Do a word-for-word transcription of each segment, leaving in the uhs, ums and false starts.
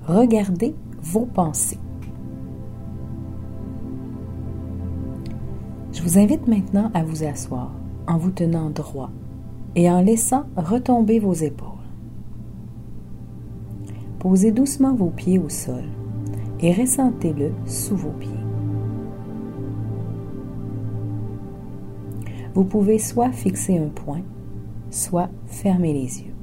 Regardez vos pensées. Je vous invite maintenant à vous asseoir en vous tenant droit et en laissant retomber vos épaules. Posez doucement vos pieds au sol et ressentez-le sous vos pieds. Vous pouvez soit fixer un point, soit fermer les yeux.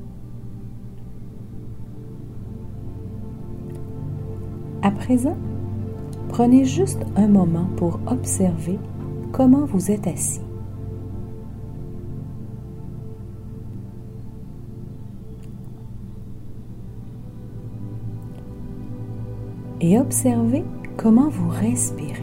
À présent, prenez juste un moment pour observer comment vous êtes assis. Et observez comment vous respirez.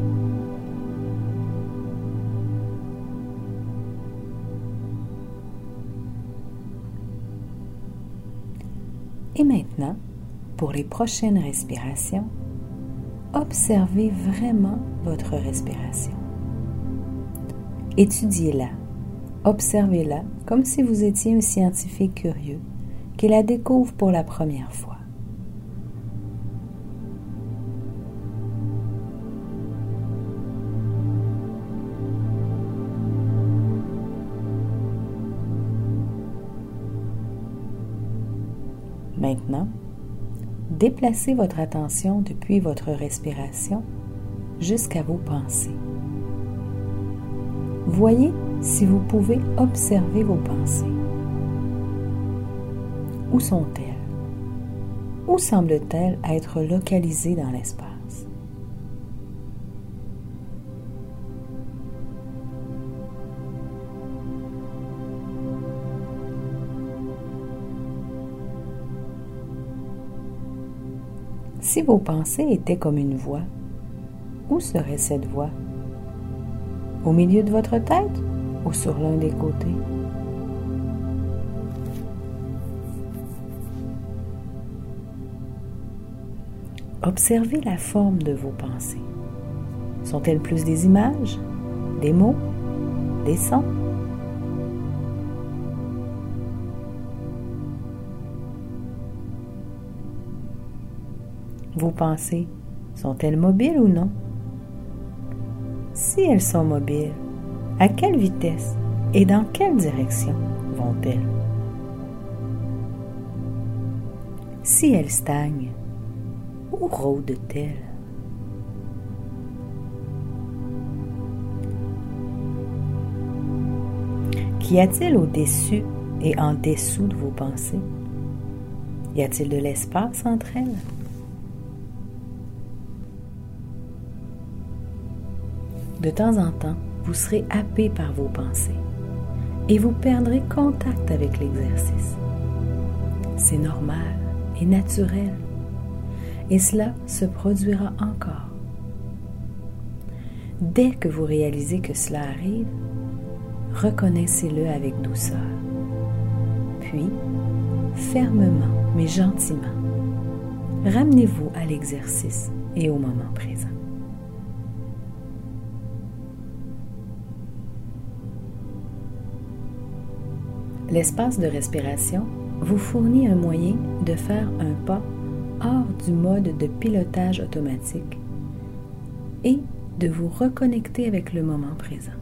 Et maintenant, pour les prochaines respirations, observez vraiment votre respiration. Étudiez-la, observez-la comme si vous étiez un scientifique curieux qui la découvre pour la première fois. Maintenant, déplacez votre attention depuis votre respiration jusqu'à vos pensées. Voyez si vous pouvez observer vos pensées. Où sont-elles? Où semblent-elles être localisées dans l'espace? Si vos pensées étaient comme une voix, où serait cette voix? Au milieu de votre tête ou sur l'un des côtés? Observez la forme de vos pensées. Sont-elles plus des images, des mots, des sons? Vos pensées sont-elles mobiles ou non? Si elles sont mobiles, à quelle vitesse et dans quelle direction vont-elles? Si elles stagnent, où rôdent-elles? Qu'y a-t-il au-dessus et en dessous de vos pensées? Y a-t-il de l'espace entre elles? De temps en temps, vous serez happé par vos pensées et vous perdrez contact avec l'exercice. C'est normal et naturel, et cela se produira encore. Dès que vous réalisez que cela arrive, reconnaissez-le avec douceur. Puis, fermement mais gentiment, ramenez-vous à l'exercice et au moment présent. L'espace de respiration vous fournit un moyen de faire un pas hors du mode de pilotage automatique et de vous reconnecter avec le moment présent.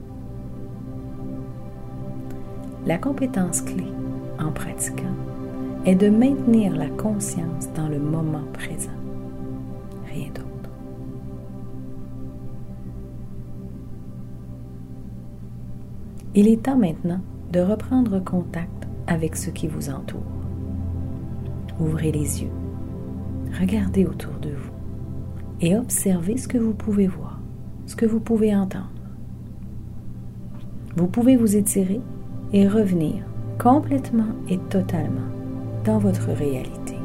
La compétence clé en pratiquant est de maintenir la conscience dans le moment présent. Rien d'autre. Il est temps maintenant de reprendre contact avec ce qui vous entoure. Ouvrez les yeux, regardez autour de vous et observez ce que vous pouvez voir, ce que vous pouvez entendre. Vous pouvez vous étirer et revenir complètement et totalement dans votre réalité.